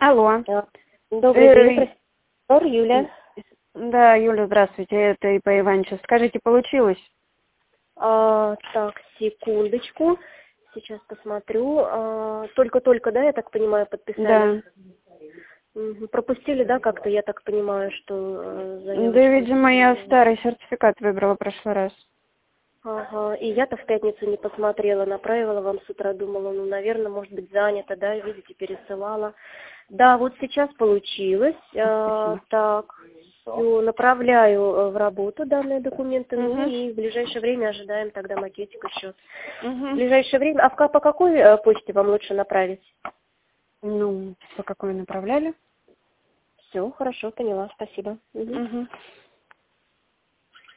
Алло. Добрый день, профессор Юля. Да, Юля, здравствуйте, это ИП Иванчев. Скажите, получилось? Так, секундочку. Сейчас посмотрю. Только-только, да, я так понимаю, подписали? Да. Пропустили, да, как-то, я так понимаю, что заявочку? Да, видимо, я старый сертификат выбрала в прошлый раз. Ага, и я-то в пятницу не посмотрела, направила вам с утра, думала, ну, наверное, может быть, занято, да, видите, пересылала. Да, вот сейчас получилось. Так, всё, направляю в работу данные документы, ну и в ближайшее время ожидаем тогда макетик еще. В ближайшее время, по какой почте вам лучше направить? Ну, по какой направляли? Все, хорошо, поняла, спасибо.